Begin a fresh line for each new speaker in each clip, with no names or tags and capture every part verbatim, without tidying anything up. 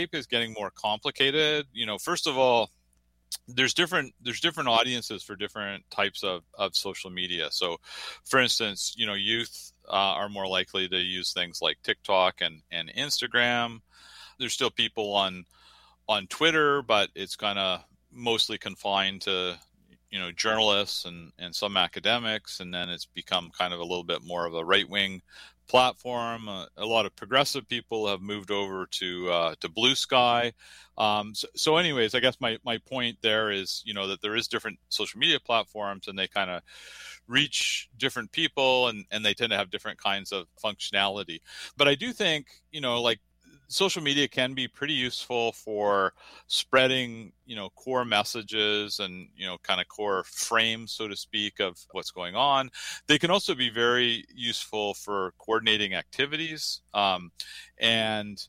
is getting more complicated. You know, first of all, there's different there's different audiences for different types of, of social media. So, for instance, you know, youth uh, are more likely to use things like TikTok and, and Instagram. There's still people on on Twitter, but it's kind of mostly confined to, you know, journalists and, and some academics, and then it's become kind of a little bit more of a right-wing platform. Uh, a lot of progressive people have moved over to uh, to Blue Sky. Um, so, so anyways, I guess my, my point there is, you know, that there is different social media platforms, and they kind of reach different people, and, and they tend to have different kinds of functionality. But I do think, you know, like, social media can be pretty useful for spreading, you know, core messages and, you know, kind of core frames, so to speak, of what's going on. They can also be very useful for coordinating activities. Um, and,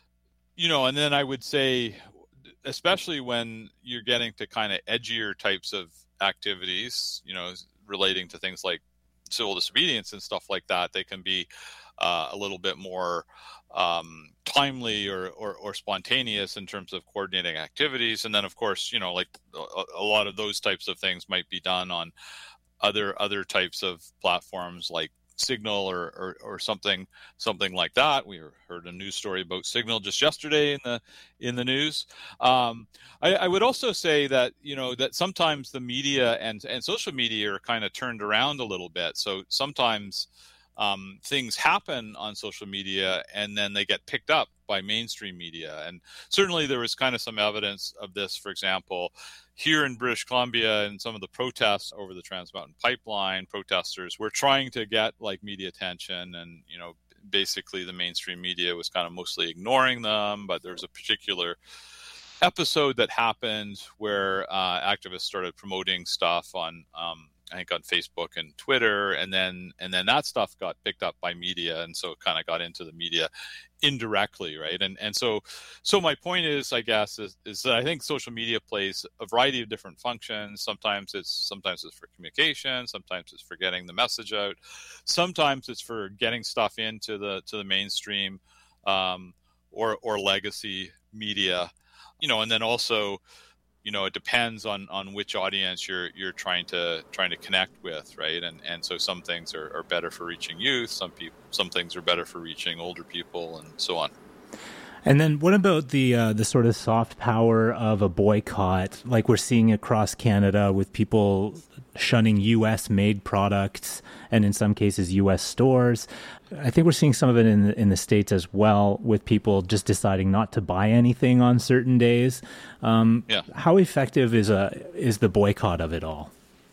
you know, and then I would say, especially when you're getting to kind of edgier types of activities, you know, relating to things like civil disobedience and stuff like that, they can be uh, a little bit more um, timely or, or, or spontaneous in terms of coordinating activities. And then, of course, you know, like a, a lot of those types of things might be done on other other types of platforms like Signal or, or, or something something like that. We heard a news story about Signal just yesterday in the in the news. Um, I, I would also say that, you know, that sometimes the media and, and social media are kind of turned around a little bit. So sometimes Um, things happen on social media and then they get picked up by mainstream media. And certainly there was kind of some evidence of this, for example, here in British Columbia, and some of the protests over the Trans Mountain Pipeline. Protesters were trying to get like media attention, and, you know, basically the mainstream media was kind of mostly ignoring them. But there was a particular episode that happened where uh, activists started promoting stuff on um, I think on Facebook and Twitter, and then and then that stuff got picked up by media, and so it kind of got into the media indirectly, right? And and so so my point is, I guess, is, is that I think social media plays a variety of different functions. Sometimes it's sometimes it's for communication, sometimes it's for getting the message out, sometimes it's for getting stuff into the to the mainstream um, or or legacy media, you know, and then also, you know, it depends on, on which audience you're you're trying to trying to connect with, right? And and so some things are, are better for reaching youth, some people some things are better for reaching older people, and so on.
And then what about the uh, the sort of soft power of a boycott, like we're seeing across Canada with people shunning U S made products and in some cases U S stores? I think we're seeing some of it in the, in the States as well, with people just deciding not to buy anything on certain days. Um,
yeah.
How effective is a is the boycott of it all?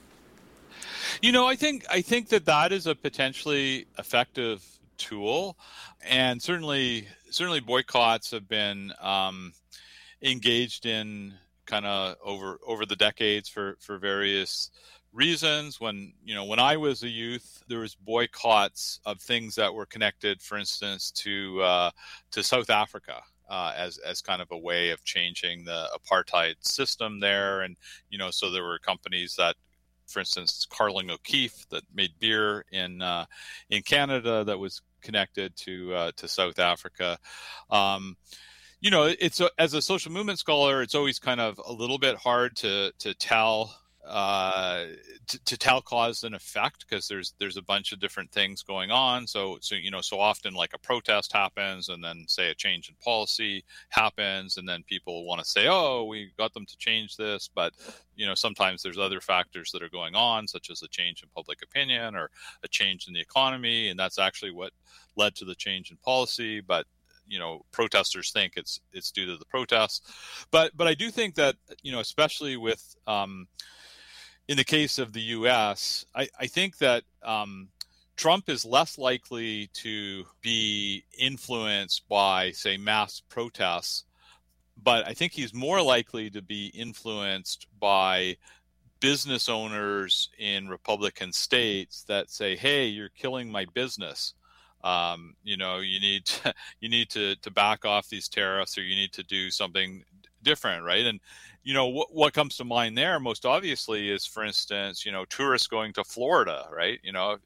You know, I think I think that that is a potentially effective tool, and certainly certainly boycotts have been um, engaged in kind of over over the decades for for various reasons. When, you know, when I was a youth, there was boycotts of things that were connected, for instance, to uh, to South Africa. Uh, as as kind of a way of changing the apartheid system there. And, you know, so there were companies that, for instance, Carling O'Keefe, that made beer in uh, in Canada, that was connected to uh, to South Africa. Um, you know, it's a, as a social movement scholar, it's always kind of a little bit hard to to tell uh, to, to tell cause and effect, because there's there's a bunch of different things going on. So so you know, so often like a protest happens, and then say a change in policy happens, and then people want to say, oh, we got them to change this, but, you know, sometimes there's other factors that are going on, such as a change in public opinion or a change in the economy, and that's actually what led to the change in policy. But, you know, protesters think it's it's due to the protests. But but I do think that, you know, especially with um, in the case of the U S, I, I think that um, Trump is less likely to be influenced by, say, mass protests, but I think he's more likely to be influenced by business owners in Republican states that say, hey, you're killing my business. Um, you know, you need to, you need to, to back off these tariffs, or you need to do something different, right? And, you know, what, what comes to mind there most obviously is, for instance, you know, tourists going to Florida, right? You know,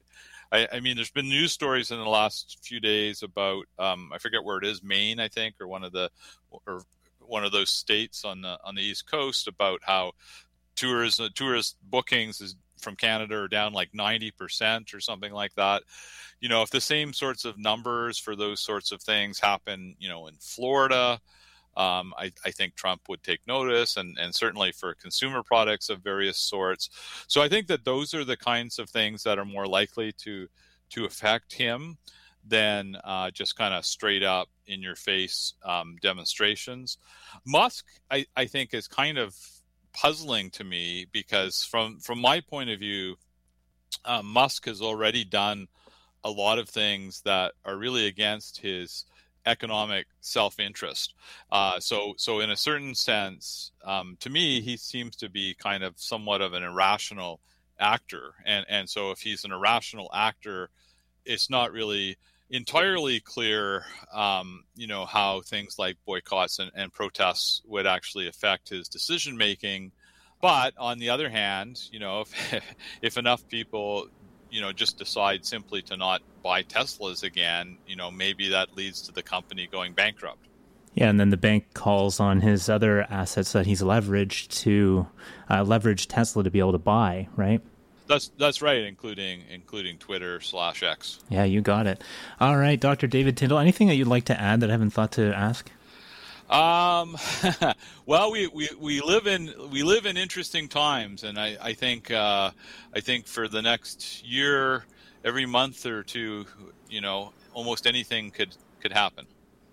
I, I mean, there's been news stories in the last few days about um, I forget where it is, Maine, I think, or one of the or one of those states on the on the East Coast about how tours tourist bookings is, from Canada are down like ninety percent or something like that. You know, if the same sorts of numbers for those sorts of things happen, you know, in Florida, um, I, I think Trump would take notice, and, and certainly for consumer products of various sorts. So I think that those are the kinds of things that are more likely to to affect him than uh, just kind of straight up in your face um, demonstrations. Musk, I, I think, is kind of puzzling to me because from from my point of view, uh, Musk has already done a lot of things that are really against his economic self-interest. Uh, so so in a certain sense, um, to me, he seems to be kind of somewhat of an irrational actor. And, and so if he's an irrational actor, it's not really entirely clear, um, you know, how things like boycotts and, and protests would actually affect his decision making. But on the other hand, you know, if, if enough people, you know, just decide simply to not buy Teslas again, you know, maybe that leads to the company going bankrupt.
Yeah, and then the bank calls on his other assets that he's leveraged to uh, leverage Tesla to be able to buy, right?
That's that's right, including including Twitter slash X.
Yeah, you got it. All right, Doctor David Tyndall, anything that you'd like to add that I haven't thought to ask?
Um, well, we, we, we live in we live in interesting times, and I I think uh, I think for the next year, every month or two, you know, almost anything could could happen.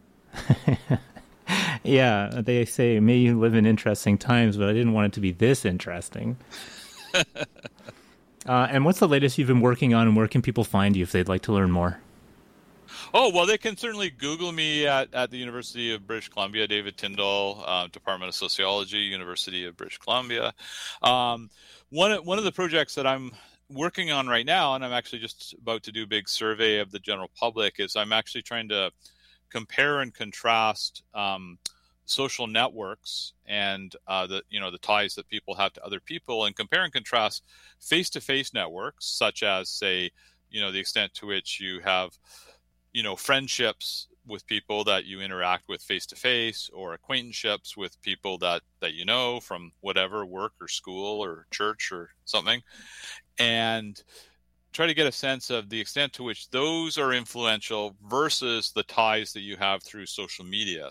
Yeah, they say may you live in interesting times, but I didn't want it to be this interesting. Uh, and what's the latest you've been working on, and where can people find you if they'd like to learn more?
Oh, well, they can certainly Google me at, at the University of British Columbia, David Tyndall, uh, Department of Sociology, University of British Columbia. Um, one, one of the projects that I'm working on right now, and I'm actually just about to do a big survey of the general public, is I'm actually trying to compare and contrast um, social networks and uh, the you know the ties that people have to other people, and compare and contrast face-to-face networks, such as, say, you know the extent to which you have you know friendships with people that you interact with face-to-face, or acquaintanceships with people that that you know from whatever work or school or church or something, and try to get a sense of the extent to which those are influential versus the ties that you have through social media.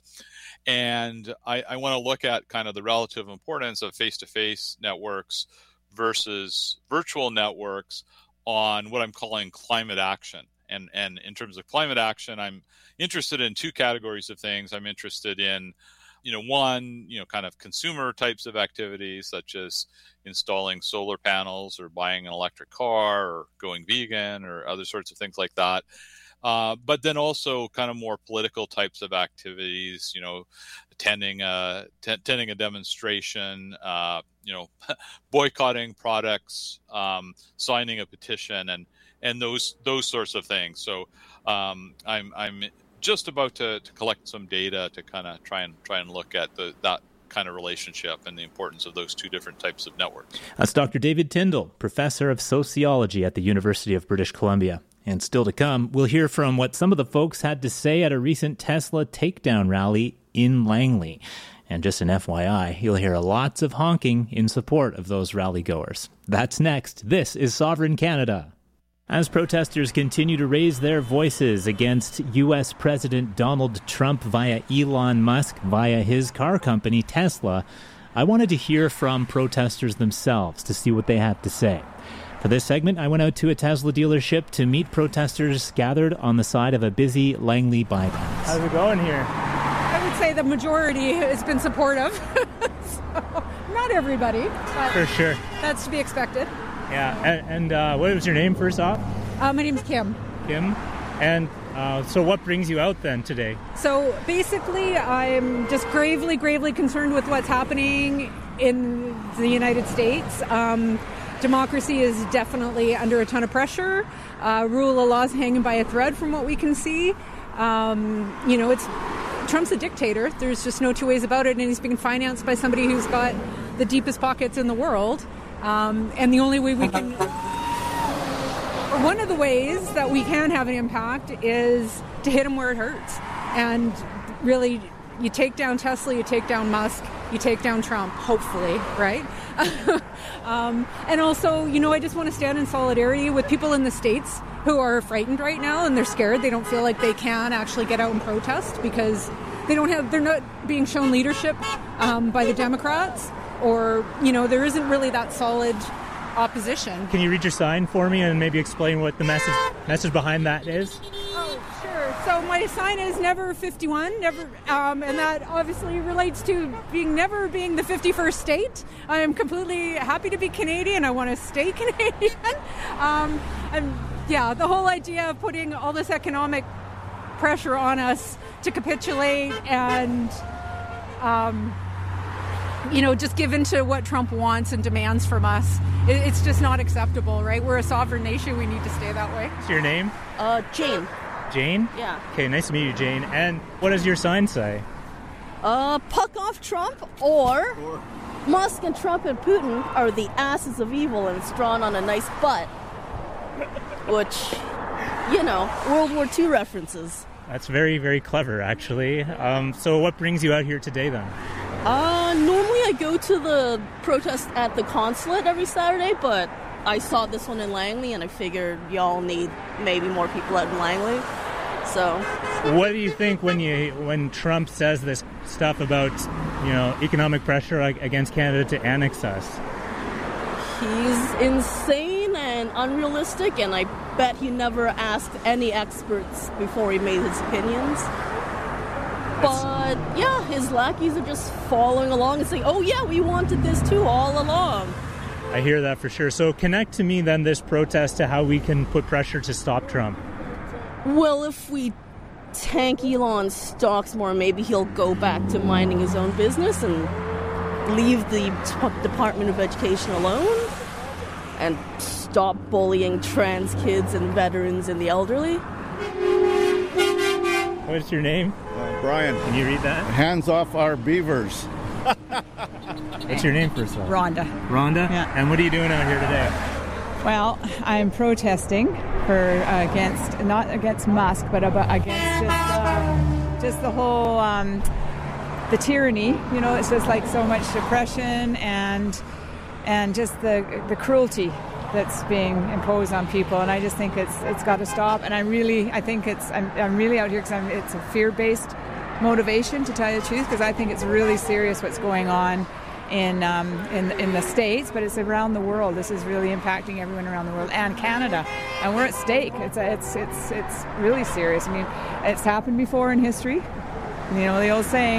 And I, I want to look at kind of the relative importance of face-to-face networks versus virtual networks on what I'm calling climate action. And, and in terms of climate action, I'm interested in two categories of things. I'm interested in, you know, one, you know, kind of consumer types of activities, such as installing solar panels or buying an electric car or going vegan or other sorts of things like that. Uh, but then also kind of more political types of activities, you know, attending a, t- attending a demonstration, uh, you know, boycotting products, um, signing a petition, and and those those sorts of things. So um, I'm I'm just about to, to collect some data to kind of try and try and look at the that kind of relationship and the importance of those two different types of networks.
That's Doctor David Tyndall, professor of sociology at the University of British Columbia. And still to come, we'll hear from what some of the folks had to say at a recent Tesla takedown rally in Langley. And just an F Y I, you'll hear lots of honking in support of those rally goers. That's next. This is Sovereign Canada. As protesters continue to raise their voices against U S President Donald Trump via Elon Musk, via his car company, Tesla, I wanted to hear from protesters themselves to see what they have to say. For this segment, I went out to a Tesla dealership to meet protesters gathered on the side of a busy Langley bypass. How's it going here?
I would say the majority has been supportive. So, not everybody, but
for sure.
That's to be expected.
Yeah, and, and uh, what was your name first off?
Uh, my name's Kim.
Kim? And uh, so what brings you out then today?
So basically, I'm just gravely, gravely concerned with what's happening in the United States. Um, democracy is definitely under a ton of pressure. Uh, rule of law is hanging by a thread from what we can see. Um, you know, it's Trump's a dictator. There's just no two ways about it. And he's being financed by somebody who's got the deepest pockets in the world. Um, and the only way we can... one of the ways that we can have an impact is to hit them where it hurts. And really, you take down Tesla, you take down Musk, you take down Trump, hopefully, right? um, and also, you know, I just want to stand in solidarity with people in the States who are frightened right now and they're scared. They don't feel like they can actually get out and protest because they don't have, they're not being shown leadership um, by the Democrats, or, you know, there isn't really that solid opposition.
Can you read your sign for me and maybe explain what the message message behind that is?
Oh, sure. So my sign is never fifty-one, never, um, and that obviously relates to being never being the fifty-first state. I am completely happy to be Canadian. I want to stay Canadian. um, and yeah, the whole idea of putting all this economic pressure on us to capitulate and um, you know, just give in to what Trump wants and demands from us. It's just not acceptable, right? We're a sovereign nation. We need to stay that way.
What's your name?
Uh, Jane.
Jane?
Yeah.
Okay, nice to meet you, Jane. And what does your sign say?
Uh, puck off Trump, or, or Musk and Trump and Putin are the asses of evil, and it's drawn on a nice butt. Which, you know, World War Two references.
That's very, very clever, actually. Um, so what brings you out here today, then?
Uh, normally I go to the protest at the consulate every Saturday, but I saw this one in Langley, and I figured y'all need maybe more people out in Langley. So,
what do you think when you when Trump says this stuff about, you know, economic pressure against Canada to annex us?
He's insane and unrealistic, and I bet he never asked any experts before he made his opinions. But, yeah, his lackeys are just following along and saying, oh, yeah, we wanted this too all along.
I hear that for sure. So connect to me, then, this protest to how we can put pressure to stop Trump.
Well, if we tank Elon's stocks more, maybe he'll go back to minding his own business and leave the t- Department of Education alone and stop bullying trans kids and veterans and the elderly.
What's your name?
Uh, Brian.
Can you read that?
Hands off our beavers.
What's your name, first of all?
Rhonda.
Rhonda?
Yeah.
And what are you doing out here today?
Well, I'm protesting for uh, against, not against Musk, but about against just uh, just the whole um, the tyranny. You know, it's just like so much depression and and just the the cruelty that's being imposed on people, and I just think it's it's got to stop. And I really, I think it's I'm, I'm really out here because I'm, it's a fear-based motivation, to tell you the truth, because I think it's really serious what's going on in um, in in the States, but it's around the world. This is really impacting everyone around the world and Canada, and we're at stake. It's a, it's it's it's really serious. I mean, it's happened before in history. You know the old saying,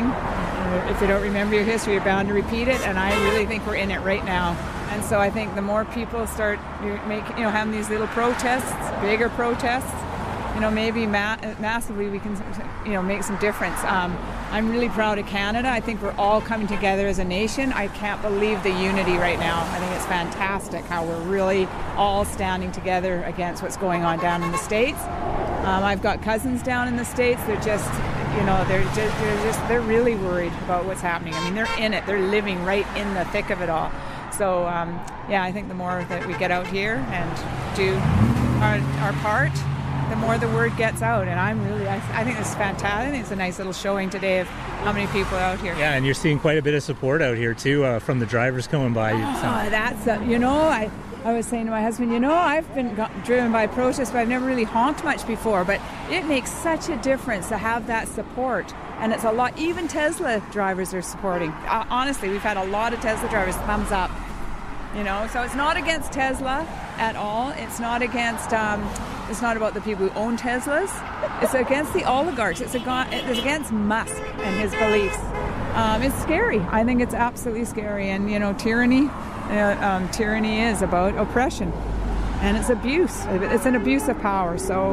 if you don't remember your history, you're bound to repeat it. And I really think we're in it right now. And so I think the more people start making, you know, having these little protests, bigger protests, you know, maybe ma- massively we can, you know, make some difference. Um, I'm really proud of Canada. I think we're all coming together as a nation. I can't believe the unity right now. I think it's fantastic how we're really all standing together against what's going on down in the States. Um, I've got cousins down in the States. They're just, you know, they're just, they're just, they're really worried about what's happening. I mean, they're in it. They're living right in the thick of it all. So, um, yeah, I think the more that we get out here and do our, our part, the more the word gets out. And I'm really, I, I think this is fantastic. I think it's a nice little showing today of how many people are out here.
Yeah, and you're seeing quite a bit of support out here, too, uh, from the drivers coming by.
Oh, that's, uh, you know, I, I was saying to my husband, you know, I've been got, driven by protests, but I've never really honked much before. But it makes such a difference to have that support. And it's a lot, even Tesla drivers are supporting. Uh, honestly, we've had a lot of Tesla drivers thumbs up. You know, so it's not against Tesla at all. It's not against, um, it's not about the people who own Teslas. It's against the oligarchs. It's, a, it's against Musk and his beliefs. Um, it's scary. I think it's absolutely scary. And, you know, tyranny, uh, um, tyranny is about oppression. And it's abuse. It's an abuse of power. So,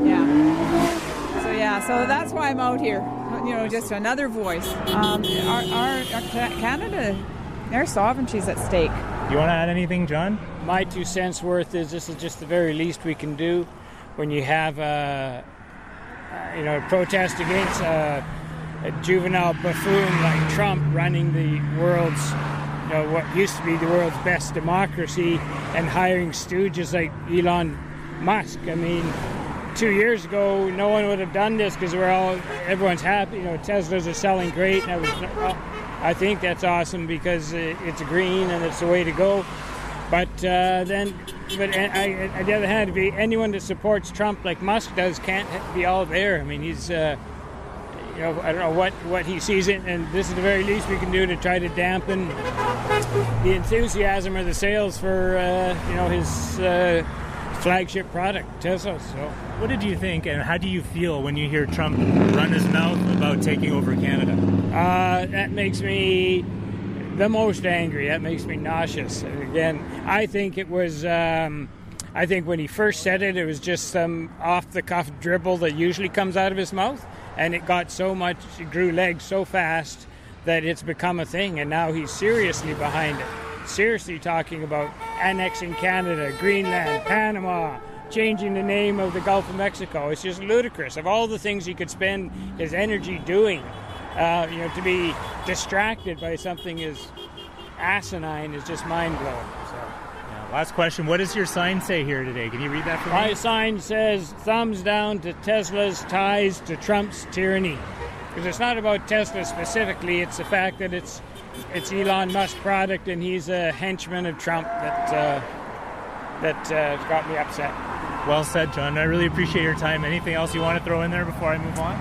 yeah. So, yeah, so that's why I'm out here. You know, just another voice. Um, our, our, our Canada, their sovereignty's at stake.
You want to add anything, John?
My two cents worth is this is just the very least we can do when you have a, uh, you know, a protest against a, a juvenile buffoon like Trump running the world's, you know, what used to be the world's best democracy and hiring stooges like Elon Musk. I mean, two years ago, no one would have done this because we're all, everyone's happy. You know, Teslas are selling great. And I, was, I think that's awesome because it's green and it's the way to go. But uh, then, but I, on the other hand, anyone that supports Trump like Musk does can't be all there. I mean, he's, uh, you know, I don't know what, what he sees it, and this is the very least we can do to try to dampen the enthusiasm or the sales for, uh, you know, his uh, flagship product, Tesla. So,
what did you think, and how do you feel when you hear Trump run his mouth about taking over Canada?
Uh, that makes me the most angry. That makes me nauseous. And again, I think it was. Um, I think when he first said it, it was just some off-the-cuff dribble that usually comes out of his mouth, and it got so much, it grew legs so fast that it's become a thing, and now he's seriously behind it. Seriously talking about annexing Canada, Greenland, Panama, changing the name of the Gulf of Mexico. It's just ludicrous. Of all the things he could spend his energy doing, uh, you know, to be distracted by something as asinine is just mind-blowing. So.
Yeah, last question. What does your sign say here today? Can you read that for me?
My sign says, thumbs down to Tesla's ties to Trump's tyranny. Because it's not about Tesla specifically, it's the fact that it's it's Elon Musk's product and he's a henchman of Trump that uh, that uh, got me upset.
Well said, John. I really appreciate your time. Anything else you want to throw in there before I move on?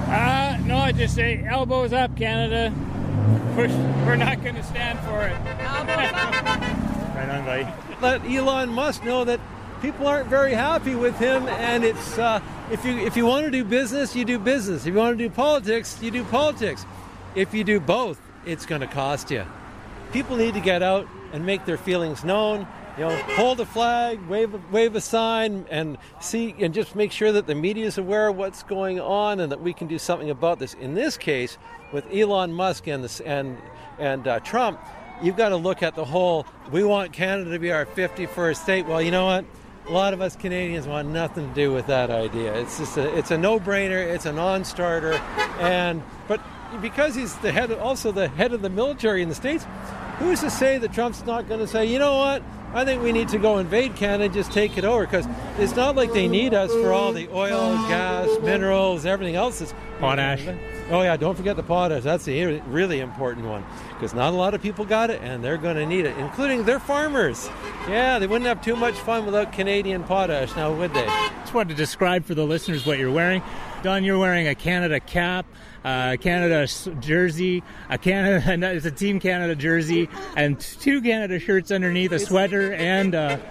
Uh, no, I just say elbows up, Canada. We're, we're not going to stand for it.
Elbows up.
Right on, buddy.
Let Elon Musk know that people aren't very happy with him, and it's uh, if you if you want to do business, you do business. If you want to do politics, you do politics. If you do both, it's going to cost you. People need to get out and make their feelings known. You know, hold a flag, wave a, wave a sign, and see, and just make sure that the media is aware of what's going on, and that we can do something about this. In this case, with Elon Musk and this, and and uh, Trump, you've got to look at the whole. We want Canada to be our fifty-first state. Well, you know what? A lot of us Canadians want nothing to do with that idea. It's just a, it's a no-brainer. It's a non-starter, and but because he's the head, also the head of the military in the States, who's to say that Trump's not going to say, you know what? I think we need to go invade Canada and just take it over, because it's not like they need us for all the oil, gas, minerals, everything else. That's
potash.
Oh yeah, don't forget the potash. That's a really important one, because not a lot of people got it, and they're going to need it, including their farmers. Yeah, they wouldn't have too much fun without Canadian potash, now would they?
Just wanted to describe for the listeners what you're wearing. Don, you're wearing a Canada cap, a Canada jersey, a Canada, it's a Team Canada jersey, and two Canada shirts underneath, a sweater and a,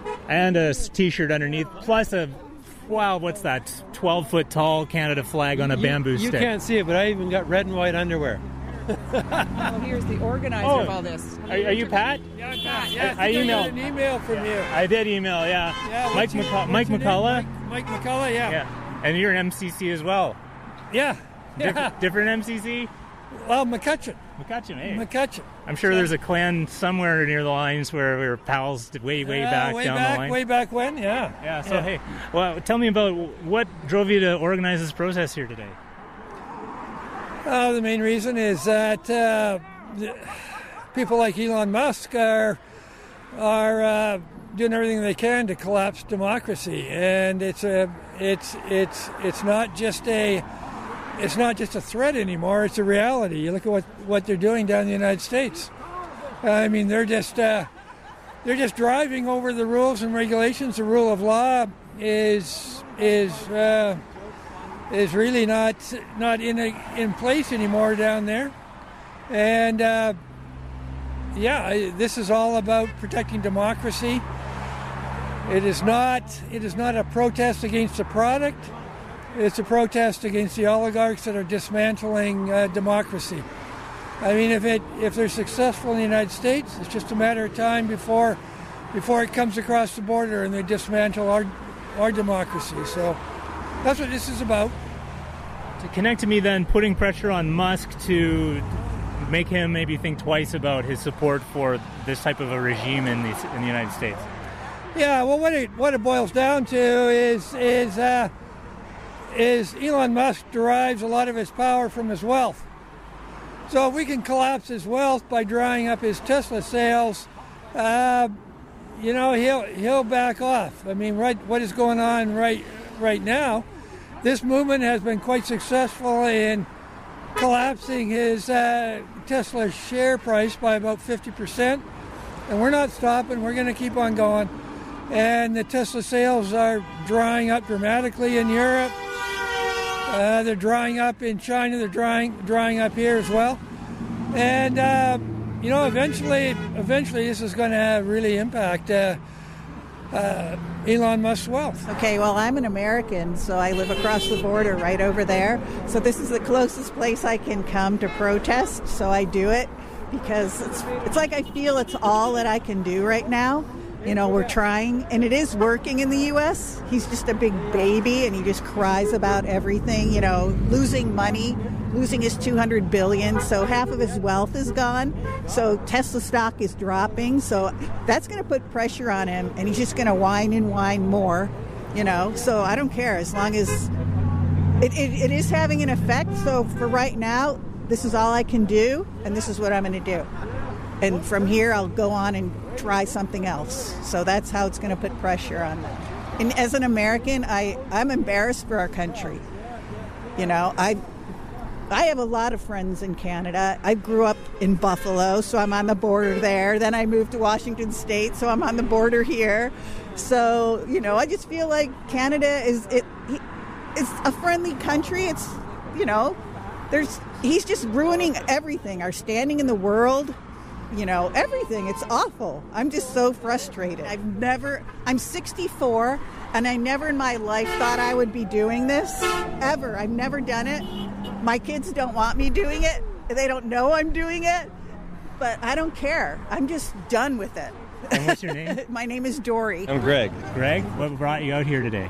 and a t-shirt underneath, plus a, wow, what's that, twelve-foot tall Canada flag on a
you,
bamboo
you
stick.
You can't see it, but I even got red and white underwear.
Well, here's the organizer
oh,
of all this.
Are, are you Pat?
Yeah, I'm Pat. Yeah,
I, I, I emailed.
got an email from you.
I did email, yeah.
yeah
Mike,
your,
McC- Mike McCullough.
Mike, Mike McCullough, yeah.
Yeah. And you're an M C C as well.
Yeah.
Dif-
yeah.
Different M C C?
Well, McCutcheon.
McCutcheon, hey.
McCutcheon.
I'm sure there's a clan somewhere near the lines where we were pals way, way
yeah,
back
way
down
back,
the line.
Way back when, yeah.
Yeah, so
yeah.
hey, well, tell me about what drove you to organize this protest here today.
Uh, the main reason is that uh, people like Elon Musk are are uh, doing everything they can to collapse democracy, and it's a it's it's it's not just a it's not just a threat anymore. It's a reality. You look at what, what they're doing down in the United States. I mean, they're just uh, they're just driving over the rules and regulations. The rule of law is is uh, is really not not in a, in place anymore down there, and uh, yeah, this is all about protecting democracy. It is not it is not a protest against the product. It's a protest against the oligarchs that are dismantling uh, democracy. I mean, if it if they're successful in the United States, it's just a matter of time before before it comes across the border and they dismantle our our democracy. So that's what this is about.
To connect to me then, putting pressure on Musk to make him maybe think twice about his support for this type of a regime in the in the United States.
Yeah, well, what it what it boils down to is is uh, is Elon Musk derives a lot of his power from his wealth. So if we can collapse his wealth by drying up his Tesla sales, uh, you know, he'll he'll back off. I mean, right, what is going on right right now? This movement has been quite successful in collapsing his uh, Tesla share price by about fifty percent, and we're not stopping. We're going to keep on going. And the Tesla sales are drying up dramatically in Europe. Uh, they're drying up in China. They're drying drying up here as well. And uh, you know, eventually, eventually, this is going to really impact uh, uh, Elon Musk's wealth.
Okay, well, I'm an American, so I live across the border right over there. So this is the closest place I can come to protest. So I do it because it's it's like I feel it's all that I can do right now. You know, we're trying, and it is working in the U S. He's just a big baby, and he just cries about everything, you know, losing money, losing his two hundred billion dollars, so half of his wealth is gone. So Tesla stock is dropping, so that's going to put pressure on him, and he's just going to whine and whine more, you know. So I don't care, as long as it, it, it is having an effect. So for right now, this is all I can do, and this is what I'm going to do. And from here, I'll go on and try something else. So that's how it's going to put pressure on them. And as an American, I, I'm embarrassed for our country. You know, I I have a lot of friends in Canada. I grew up in Buffalo, so I'm on the border there. Then I moved to Washington State, so I'm on the border here. So, you know, I just feel like Canada is it. It's a friendly country. It's, you know, there's he's just ruining everything. Our standing in the world. You know, everything. It's awful. I'm just so frustrated. I've never, I'm sixty-four, and I never in my life thought I would be doing this, ever. I've never done it. My kids don't want me doing it. They don't know I'm doing it, but I don't care. I'm just done with it.
And what's your name?
My name is Dory.
I'm Greg.
Greg, what brought you out here today?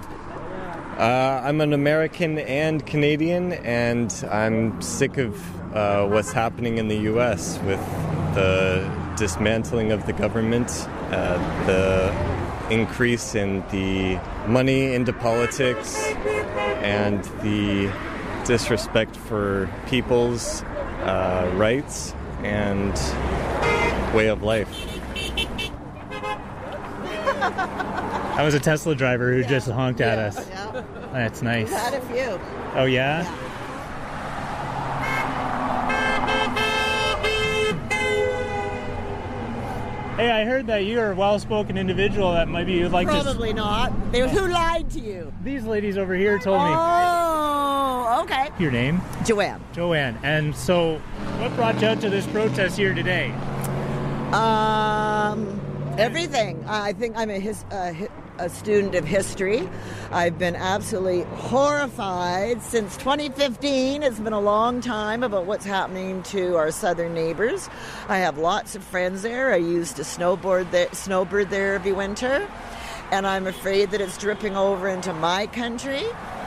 Uh, I'm an American and Canadian, and I'm sick of uh, what's happening in the U S with the dismantling of the government, uh, the increase in the money into politics, and the disrespect for people's uh, rights and way of life.
I was a Tesla driver who yeah. just honked at
yeah,
us.
Yeah.
That's nice.
We've had a few.
Oh, yeah? yeah. Hey, I heard that you're a well-spoken individual that maybe you'd like
Probably
to...
Probably not. They, who lied to you?
These ladies over here told me.
Oh, okay.
Your name?
Joanne.
Joanne. And so, what brought you out to this protest here today?
Um, everything. I think I'm a, his, uh, a student of history. I've been absolutely horrified since twenty fifteen. It's been a long time about what's happening to our southern neighbors. I have lots of friends there. I used to snowboard there, snowbird there every winter, and I'm afraid that it's dripping over into my country.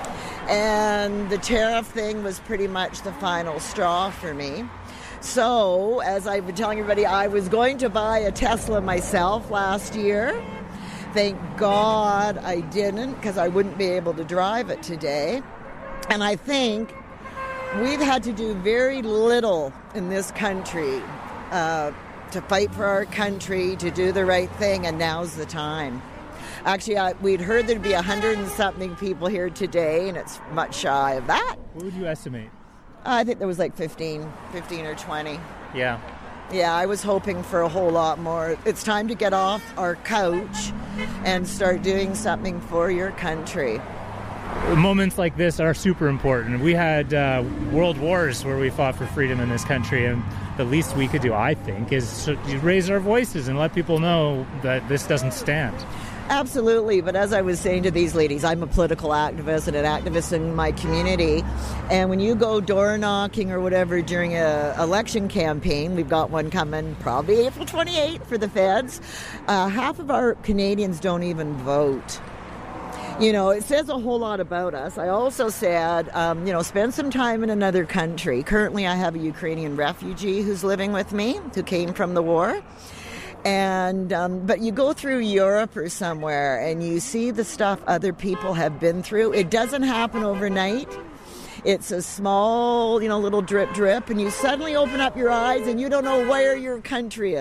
And the tariff thing was pretty much the final straw for me. So, as I've been telling everybody, I was going to buy a Tesla myself last year. Thank God I didn't, because I wouldn't be able to drive it today. And I think we've had to do very little in this country uh, to fight for our country, to do the right thing, and now's the time. Actually, I, we'd heard there'd be a hundred and something people here today, and it's much shy of that.
What would you estimate?
I think there was like fifteen, fifteen or twenty.
Yeah.
Yeah, I was hoping for a whole lot more. It's time to get off our couch and start doing something for your country.
Moments like this are super important. We had uh, world wars where we fought for freedom in this country, and the least we could do, I think, is to raise our voices and let people know that this doesn't stand.
Absolutely, but as I was saying to these ladies, I'm a political activist and an activist in my community, and when you go door knocking or whatever during a election campaign, we've got one coming probably April twenty-eighth for the feds, uh, half of our Canadians don't even vote. You know, it says a whole lot about us. I also said, um, you know, spend some time in another country. Currently, I have a Ukrainian refugee who's living with me, who came from the war. And um, but you go through Europe or somewhere and you see the stuff other people have been through. It doesn't happen overnight. It's a small, you know, little drip drip, and you suddenly open up your eyes and you don't know where your country is.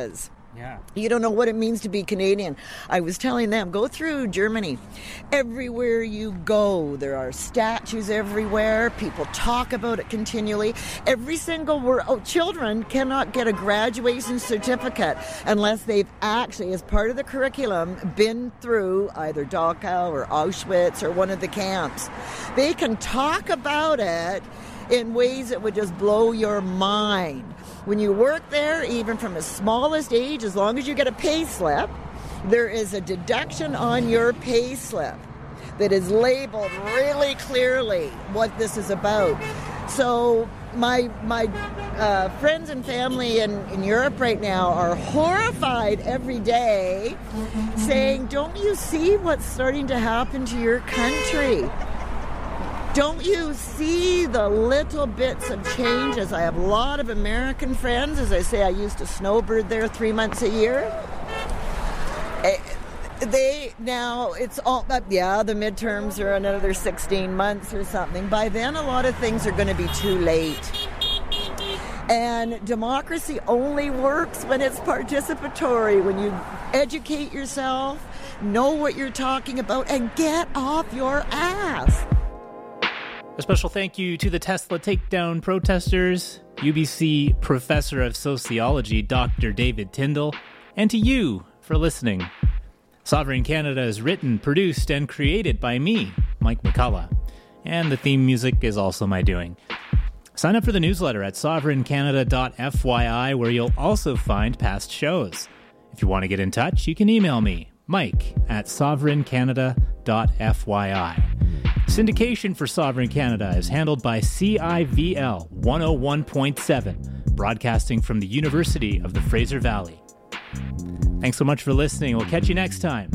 Yeah.
You don't know what it means to be Canadian. I was telling them, go through Germany. Everywhere you go, there are statues everywhere. People talk about it continually. Every single word. Oh, children cannot get a graduation certificate unless they've actually, as part of the curriculum, been through either Dachau or Auschwitz or one of the camps. They can talk about it in ways that would just blow your mind. When you work there, even from the smallest age, as long as you get a pay slip, there is a deduction on your pay slip that is labeled really clearly what this is about. So my my uh, friends and family in, in Europe right now are horrified every day, saying, don't you see what's starting to happen to your country? Don't you see the little bits of change? As I have a lot of American friends, as I say, I used to snowbird there three months a year. They now, it's all, yeah, the midterms are another sixteen months or something. By then, a lot of things are going to be too late. And democracy only works when it's participatory, when you educate yourself, know what you're talking about, and get off your ass.
A special thank you to the Tesla takedown protesters, U B C Professor of Sociology, Doctor David Tyndall, and to you for listening. Sovereign Canada is written, produced, and created by me, Mike McCullough, and the theme music is also my doing. Sign up for the newsletter at sovereign canada dot f y i, where you'll also find past shows. If you want to get in touch, you can email me, Mike, at sovereign canada dot f y i. Syndication for Sovereign Canada is handled by C I V L one oh one point seven, broadcasting from the University of the Fraser Valley. Thanks so much for listening. We'll catch you next time.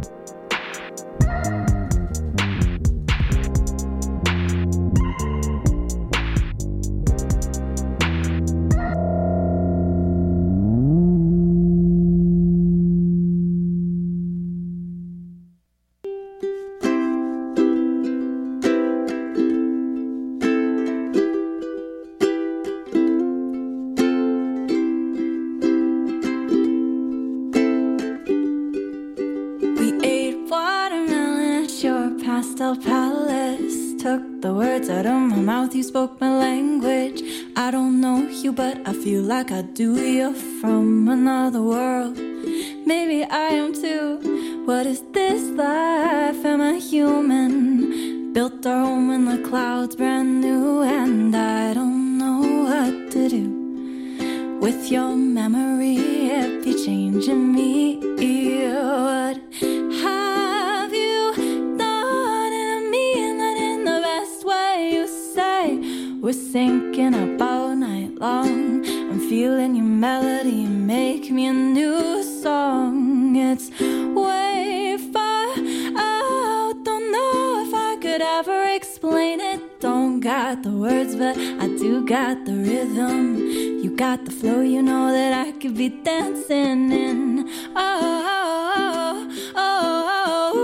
Palace took the words out of my mouth. You spoke my language. I don't know you, but I feel like I do. You're from another world. Maybe I am too. What is this life? Am I human? Built our home in the clouds, brand new, and I don't know what to do with your memory. If you're changing me, what have you done in me? Not in the best way. You say we're sinking up all night long. I'm feeling your melody, make me a new song. It's way far out, don't know if I could ever explain it. Don't got the words, but I do got the rhythm. You got the flow, you know that I could be dancing in. Oh, oh, oh, oh,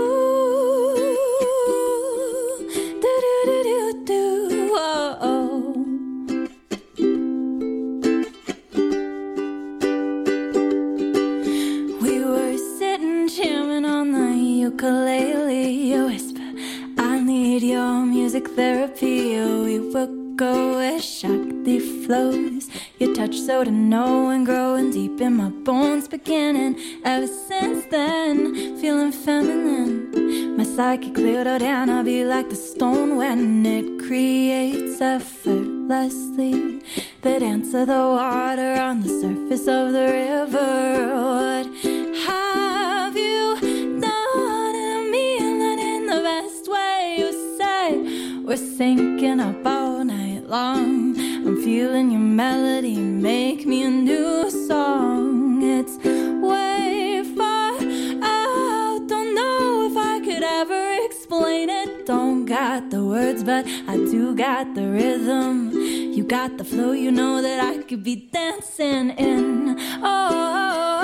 oh. Do, do, do, do, do. Oh, oh. We were sitting jamming on the ukulele. You whisper, I need your music therapy. Oh, we will go where Shakti flows. Your touch so to know and growing deep in my bones, beginning ever since then, feeling feminine. My psyche cleared out and I'll be like the stone when it creates effortlessly the dance of the water on the surface of the river. What have you done to me? Not in the best way. You say we're sinking up all night long. I'm feeling your melody, make me a new song. It's way far out, don't know if I could ever explain it. Don't got the words, but I do got the rhythm. You got the flow, you know that I could be dancing in. Oh, oh, oh.